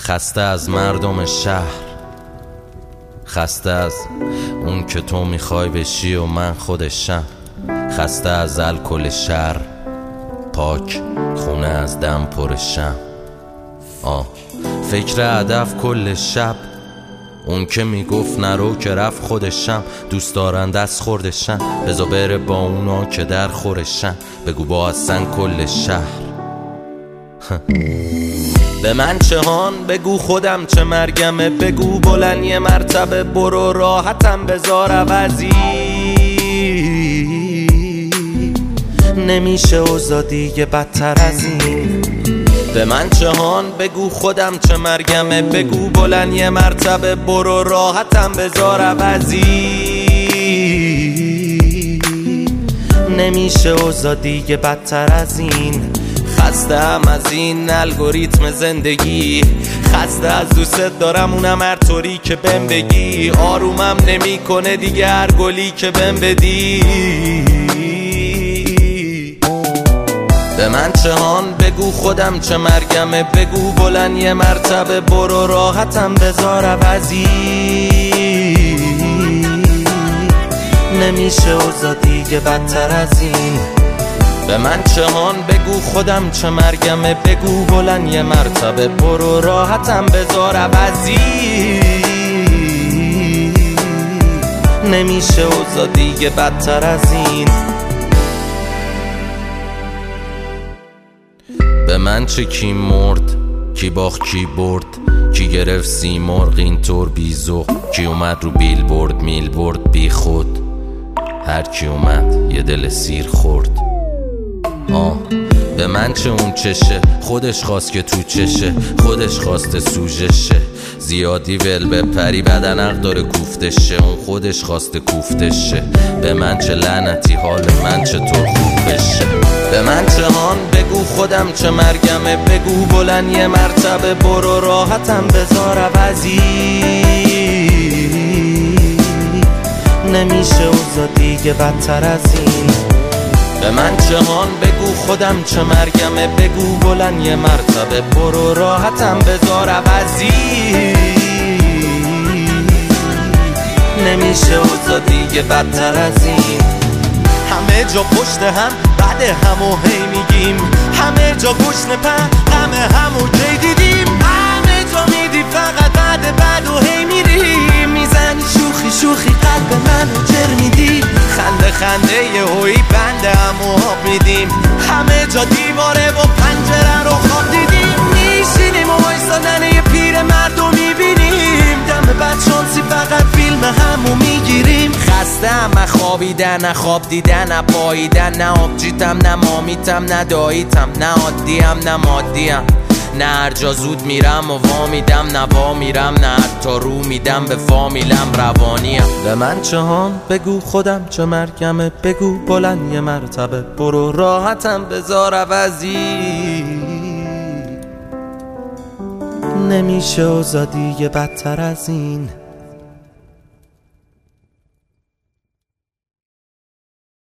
خسته از مردم شهر، خسته از اون که تو میخوای بشی و من خودشم، خسته از الکل شهر، پاک خونه از دم پرشم. فکر هدف کل شب، اون که میگفت نرو که رفت خودشم، دوست دارن دست خوردشن، بزا بره با اونا که در خورشن، بگو با هستن کل شهر. به من چه هان بگو خودم چه مرگمه، بگو بلند یه مرتبه برو راحتم بذار عوضی، نمیشه اوضاع دیگه بدتر از این. به من چه هان بگو خودم چه مرگمه، بگو بلند یه مرتبه برو راحتم بذار عوضی، نمیشه اوضاع دیگه بدتر از این. خستم از این الگوریتم زندگی، خسته از دوست دارم اونم هر طوری که بهم بگی، آرومم نمیکنه دیگه هر گلی که بهم بدی. به من چه هان بگو خودم چه مرگمه، بگو بلند یه مرتبه برو راحتم بذار عوضی، نمیشه اوضاع دیگه بدتر از این. به من چه هان بگو خودم چه مرگمه، بگو بلند یه مرتبه برو راحتم بذار عوضی، نمیشه اوضاع دیگه بدتر از این. به من چه کی مرد، کی باخت کی برد، کی گرفت سیمرغ اینطور بیزو، کی اومد رو بیل برد میل برد بی خود، هر کی اومد یه دل سیر خورد. به من چه اون چشه، خودش خواست که تو چشه، خودش خواسته سوژشه، زیادی ول بپری بدن عق داره کوفتشه، اون خودش خواسته کوفتشه. به من چه لعنتی حال من چطور خوب بشه. به من چه هان بگو خودم چه مرگمه، بگو بلند یه مرتبه برو راحتم بذار عوضی، نمیشه اوضاع دیگه بدتر از این. به من چه هان بگو خودم چه مرگمه، بگو بلند یه مرتبه برو راحتم بذار عوضی، نمیشه اوضاع دیگه بدتر از این. همه جا پشت هم بعد همو هی میگیم، همه جا گشنه غم همو کی دیدیم، همه جا میدی فقط بعد و هی میریم، میزنی شوخی قلب منو جر میدی، خنده یه هوی بنده همو آب میدیم، همه جا دیواره و پنجره رو خواب دیدیم، میشینیم و وایسادن یه پیر مردو میبینیم، دم بعد شانسی فقط فیلم همو میگیریم. خسته هم خوابیدن نه خواب دیدن نه پاییدن، نه آبجیتم نه مامیتم نه داییتم، نه عادیم نه مادیم، نه هر جا زود میرم و وا میدم نه وا میرم، نه حتی رو میدم به فامیلم روانیم. به من چه هان بگو خودم چه مرگمه، بگو بلند یه مرتبه برو راحتم بذار عوضی، نمیشه اوضاع دیگه بدتر از این.